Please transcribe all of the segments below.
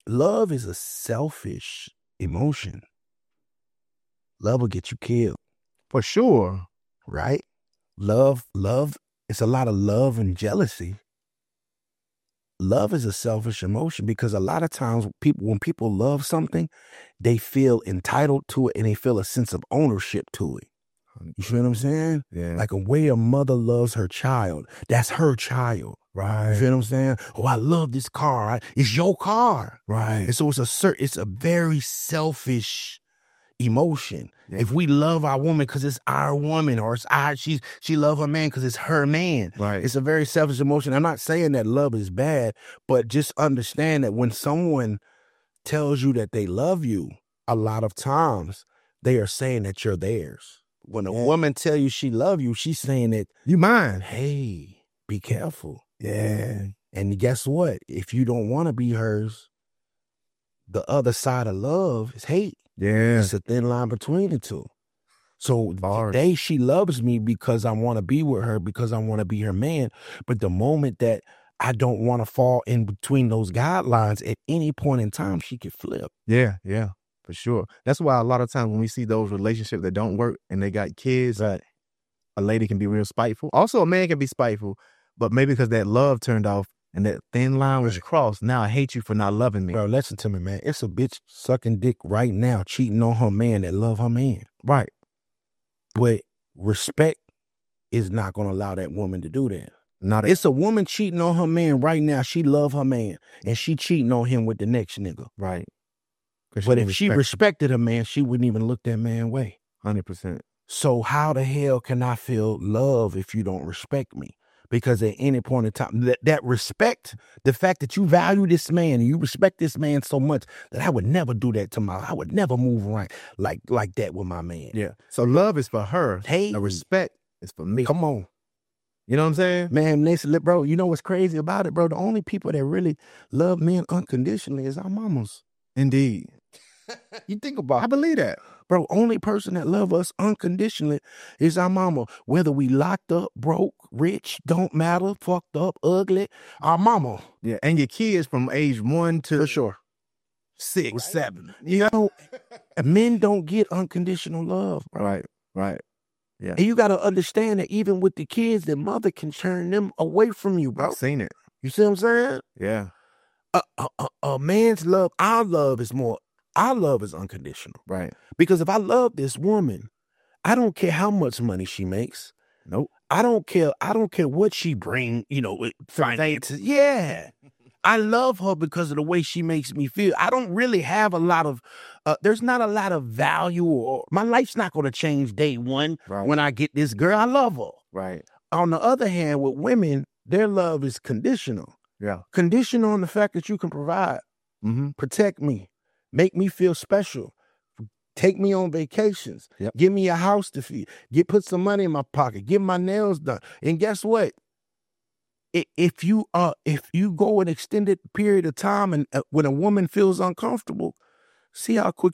love is a selfish emotion. Love will get you killed. For sure. Right? Love, it's a lot of love and jealousy. Love is a selfish emotion because a lot of times when people love something, they feel entitled to it and they feel a sense of ownership to it. You feel what I'm saying? Yeah. Like a way a mother loves her child. That's her child. Right. You feel what I'm saying? Oh, I love this car. It's your car. Right. And so it's a very selfish emotion. Yeah. If we love our woman because it's our woman, or she love her man because it's her man. Right. It's a very selfish emotion. I'm not saying that love is bad, but just understand that when someone tells you that they love you, a lot of times they are saying that you're theirs. When a woman tell you she love you, she's saying that you mine. Hey, be careful. Yeah. And guess what? If you don't want to be hers, the other side of love is hate. Yeah. It's a thin line between the two. So Bars. today she loves me because I want to be with her, because I want to be her man. But the moment that I don't want to fall in between those guidelines, at any point in time, she could flip. Yeah, yeah, for sure. That's why a lot of times when we see those relationships that don't work and they got kids, Right. a lady can be real spiteful. Also, a man can be spiteful, but maybe because that love turned off and that thin line was crossed. Now I hate you for not loving me. Bro, listen to me, man. It's a bitch sucking dick right now, cheating on her man that love her man. Right. But respect is not going to allow that woman to do that. Not It's a woman cheating on her man right now. She love her man, and she cheating on him with the next nigga. right. But if she respected her man, she wouldn't even look that man way. 100%. So how the hell can I feel love if you don't respect me? Because at any point in time, that respect, the fact that you value this man and you respect this man so much that I would never do that to I would never move around like that with my man. Yeah. So love is for her. Hey. The respect is for me. Come on. You know what I'm saying? Man, bro, you know what's crazy about it, bro? The only people that really love men unconditionally is our mamas. Indeed. You think about I believe that. Bro, only person that love us unconditionally is our mama. Whether we locked up, broke, rich, don't matter, fucked up, ugly, our mama. Yeah. And your kids from age 1 to For sure. 6, Right. 7. You know, men don't get unconditional love, bro. Right. Right. Yeah. And you got to understand that even with the kids, the mother can turn them away from you, bro. I've seen it. You see what I'm saying? Yeah. A man's love, our love is unconditional. Right. Because if I love this woman, I don't care how much money she makes. Nope. I don't care what she bring, with finances. Yeah. I love her because of the way she makes me feel. I don't really have a lot of, there's not a lot of value, or my life's not going to change day one when I get this girl. I love her. Right. On the other hand, with women, their love is conditional. Yeah. Conditional on the fact that you can provide, protect me, make me feel special, take me on vacations, give me a house to feed, put some money in my pocket, get my nails done. And guess what? If you go an extended period of time and when a woman feels uncomfortable, see how quick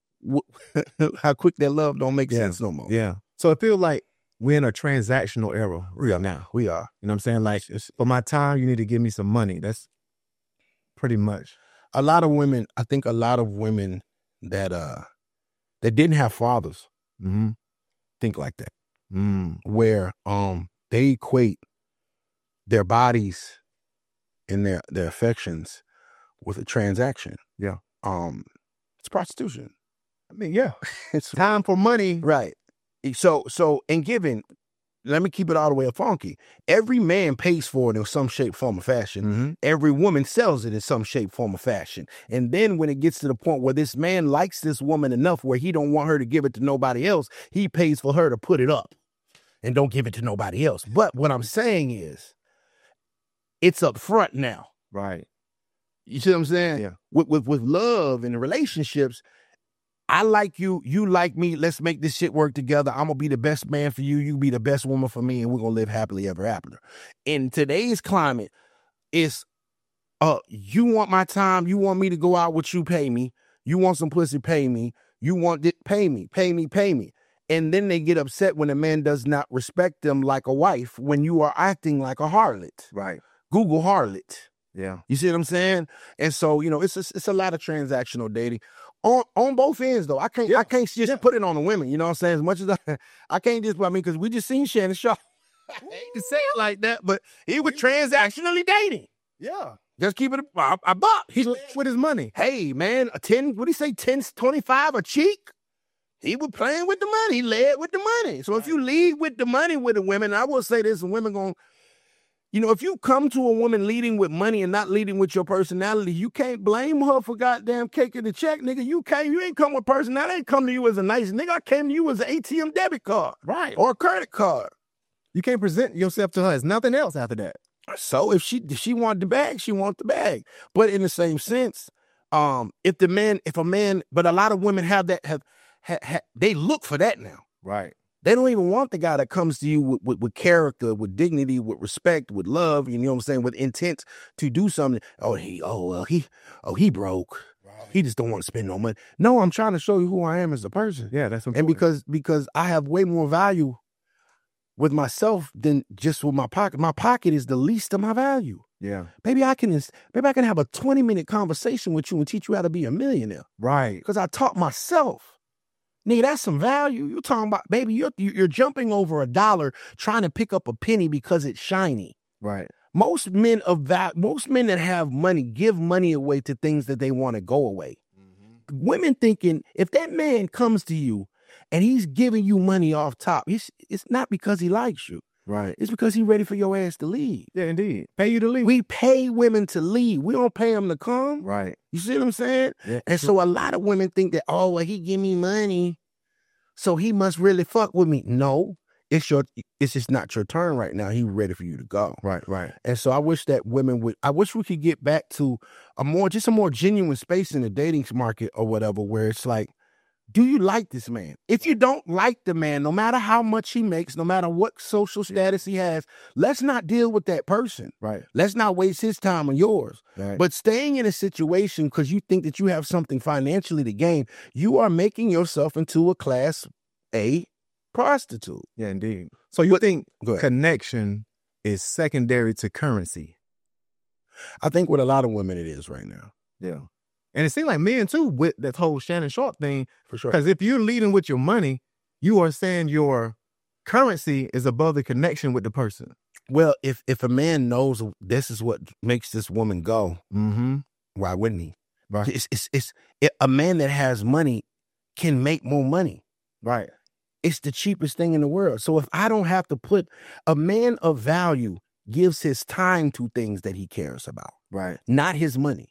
how quick that love don't make sense no more. Yeah. So it feels like we're in a transactional era now. We are. You know what I'm saying? Like, for my time, you need to give me some money. That's pretty much. I think a lot of women that didn't have fathers think like that. Where they equate their bodies and their affections with a transaction. Yeah. It's prostitution. I mean, yeah. It's time for money. Right. So in giving, let me keep it all the way funky. Every man pays for it in some shape, form, or fashion. Every woman sells it in some shape, form, or fashion. And then when it gets to the point where this man likes this woman enough where he don't want her to give it to nobody else, he pays for her to put it up and don't give it to nobody else. But what I'm saying is, it's up front now. Right. You see what I'm saying? Yeah. With love and relationships, I like you, you like me, let's make this shit work together. I'm going to be the best man for you, you be the best woman for me, and we're going to live happily ever after. In today's climate, it's, you want my time, you want me to go out with you, pay me. You want some pussy, pay me. You want it, pay me. And then they get upset when a man does not respect them like a wife when you are acting like a harlot. Right. Google harlot. Yeah. You see what I'm saying? And so, it's a lot of transactional dating on both ends though. I can't just put it on the women. You know what I'm saying? As much as I can't just, because we just seen Shannon Sharpe. I hate to say it like that, but he was transactionally dating. Yeah. Just keep it a buck. He with his money. Hey, man, a 10, what do you say, 10, 25 a cheek? He was playing with the money. He led with the money. So if you lead with the money with the women, I will say this, women going, if you come to a woman leading with money and not leading with your personality, you can't blame her for goddamn caking the check, nigga. You ain't come with personality. I ain't come to you as a nice nigga. I came to you as an ATM debit card. Right. Or a credit card. You can't present yourself to her as nothing else after that. So if she wanted the bag, she wants the bag. But in the same sense, but a lot of women have that, they look for that now. Right. They don't even want the guy that comes to you with character, with dignity, with respect, with love, you know what I'm saying, with intent to do something. He broke. Right. He just don't want to spend no money. No, I'm trying to show you who I am as a person. Yeah, that's important. And because I have way more value with myself than just with my pocket. My pocket is the least of my value. Yeah. Maybe I can have a 20-minute conversation with you and teach you how to be a millionaire. Right. Because I taught myself. Nigga, that's some value. You're talking about, baby, you're jumping over $1 trying to pick up a penny because it's shiny. Right. Most men that have money give money away to things that they want to go away. Mm-hmm. Women thinking, if that man comes to you and he's giving you money off top, it's not because he likes you. Right. It's because he's ready for your ass to leave. Yeah, indeed. Pay you to leave. We pay women to leave. We don't pay them to come. Right. You see what I'm saying? Yeah. And so a lot of women think that, he give me money, so he must really fuck with me. No, it's just not your turn right now. He's ready for you to go. Right, right. And so I wish that I wish we could get back to a more genuine space in the dating market or whatever, where it's like, do you like this man? If you don't like the man, no matter how much he makes, no matter what social status he has, let's not deal with that person. Right. Let's not waste his time or yours. Right. But staying in a situation because you think that you have something financially to gain, you are making yourself into a class A prostitute. Yeah, indeed. So you think connection is secondary to currency? I think with a lot of women it is right now. Yeah. And it seems like men too with that whole Shannon Sharpe thing. For sure. Because if you're leading with your money, you are saying your currency is above the connection with the person. Well, if a man knows this is what makes this woman go, why wouldn't he? Right. A man that has money can make more money. Right. It's the cheapest thing in the world. So if I don't have to put, a man of value gives his time to things that he cares about. Right. Not his money.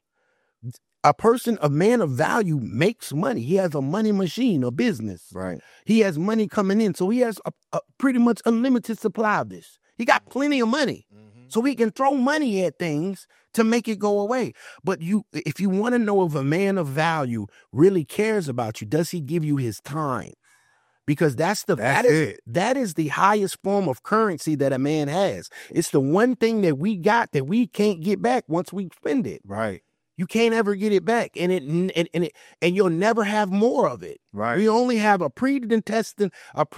A man of value makes money. He has a money machine, a business. Right. He has money coming in. So he has a pretty much unlimited supply of this. He got plenty of money. Mm-hmm. So he can throw money at things to make it go away. But if you want to know if a man of value really cares about you, does he give you his time? Because that is the highest form of currency that a man has. It's the one thing that we got that we can't get back once we spend it. Right. You can't ever get it back, and you'll never have more of it. Right. We only have a predestined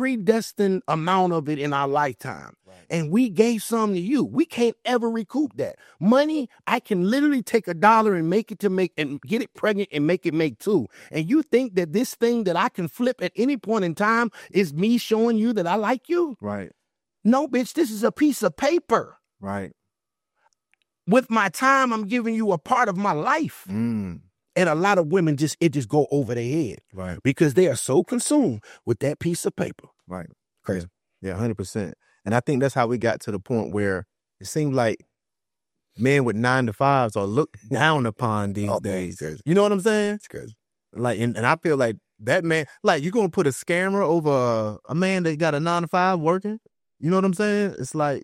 amount of it in our lifetime. Right. And we gave some to you. We can't ever recoup that. Money, I can literally take $1 and get it pregnant and make it make two. And you think that this thing that I can flip at any point in time is me showing you that I like you? Right. No, bitch, this is a piece of paper. Right. With my time, I'm giving you a part of my life. Mm. And a lot of women just go over their head. Right. Because they are so consumed with that piece of paper. Right. Crazy. Yeah, 100%. And I think that's how we got to the point where it seemed like men with 9-to-5s are looked down upon these days. You know what I'm saying? It's crazy. Like, and I feel like that man, like, you're going to put a scammer over a man that got a 9-to-5 working? You know what I'm saying? It's like...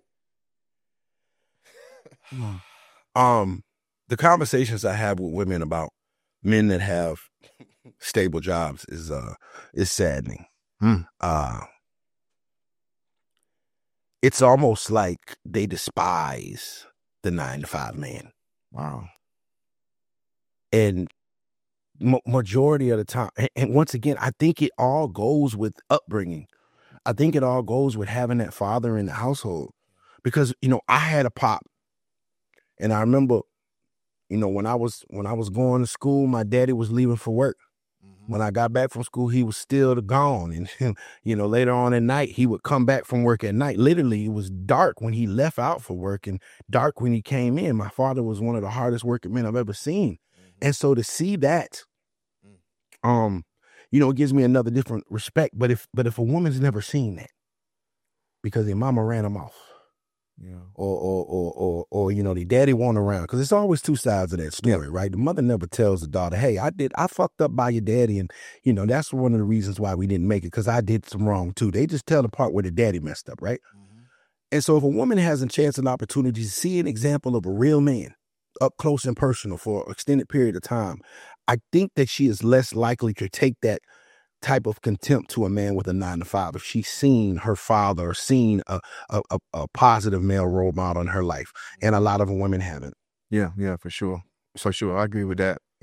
The conversations I have with women about men that have stable jobs is saddening. It's almost like they despise the 9-to-5 man. Wow. And majority of the time, and once again, I think it all goes with upbringing. I think it all goes with having that father in the household. Because, I had a pop. And I remember You know, when I was going to school, my daddy was leaving for work. When I got back from school, he was still gone. And, you know, later on at night, he would come back from work at night. Literally, it was dark when he left out for work and dark when he came in. My father was one of the hardest working men I've ever seen. And so to see that, you know, it gives me another different respect. But if a woman's never seen that because their mama ran them off, or you know, the daddy wasn't around, because it's always two sides of that story, right? The mother never tells the daughter, hey, I fucked up by your daddy, and you know, that's one of the reasons why we didn't make it, because I did some wrong too. They just tell the part where the daddy messed up, right? And so if a woman has a chance and opportunity to see an example of a real man up close and personal for an extended period of time, I think that she is less likely to take that type of contempt to a man with a 9-to-5 if she's seen her father or seen a positive male role model in her life. And a lot of women haven't. Yeah, for sure. I agree with that.